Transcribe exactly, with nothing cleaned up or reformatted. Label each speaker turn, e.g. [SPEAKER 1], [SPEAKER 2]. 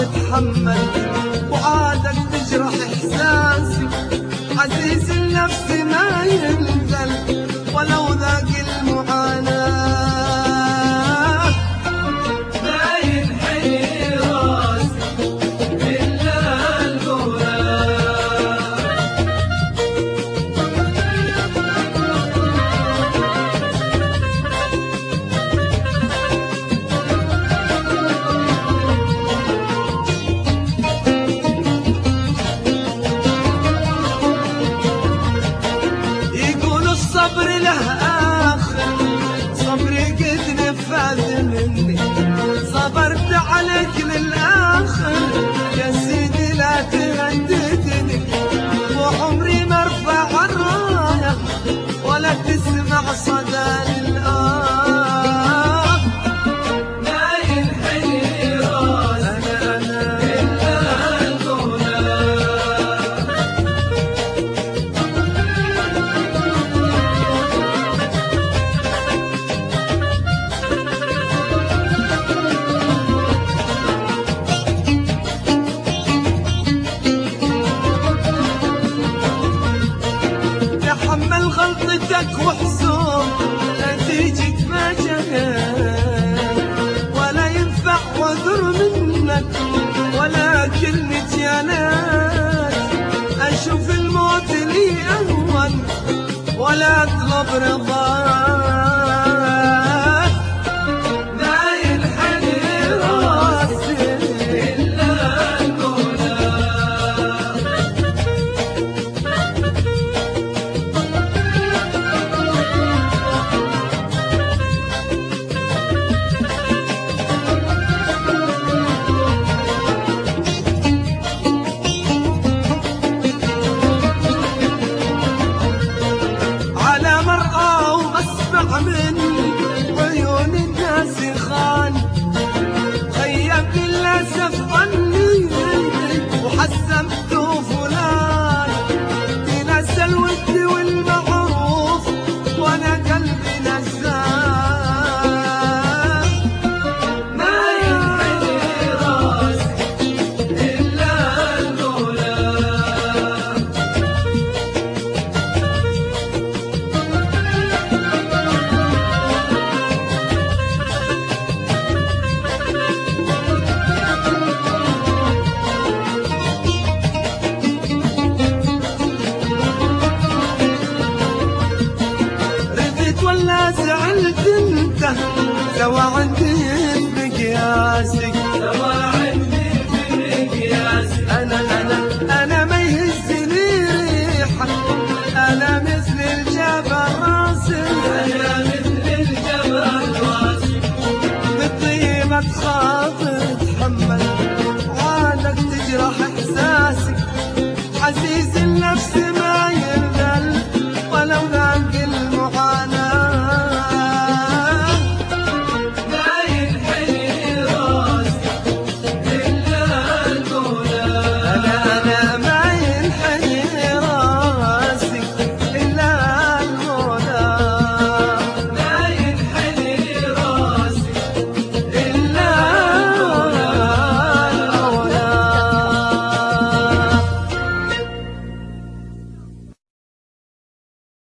[SPEAKER 1] واتحمل وعادك تجرح احساسي. عزيز النفس ما ينزل ولو ذاق المعاناة،
[SPEAKER 2] ما ينحني راسي إلا البراق.
[SPEAKER 1] يقول الصبر له آخر، صبري قد نفذ مني، صبرت عليك للآخر يا سيدي لا تهددني. وعمري ما ارفع الراية ولا تسمع صدى للآه،
[SPEAKER 2] ما ينحني راسي إلا البراق.
[SPEAKER 1] تحمل غلطتك وحزون نتيجة ما جنيت، ولا ينفع وذر منك ولا كلمة يا ليت. أشوف الموت لي أهون ولا أطلب رضاك،
[SPEAKER 2] ما ينحني راسي إلا البراق.
[SPEAKER 1] على مرأى وأسمع مني عيون الناس خان، خيب للأسف ظني وحسبته فلان. تنسى الود والمعروف وأنا قلبي نزال،
[SPEAKER 2] ما ينحني راسي إلا البراق.
[SPEAKER 1] رضيت ولا زعلت انت سوا عندي بقياسك،
[SPEAKER 2] سوا عندي بمقياسي.
[SPEAKER 1] أنا أنا أنا ما يهزني ريحك، أنا مثل الجبل راسي،
[SPEAKER 2] أنا مثل الجبل راسي.
[SPEAKER 1] بالطيبة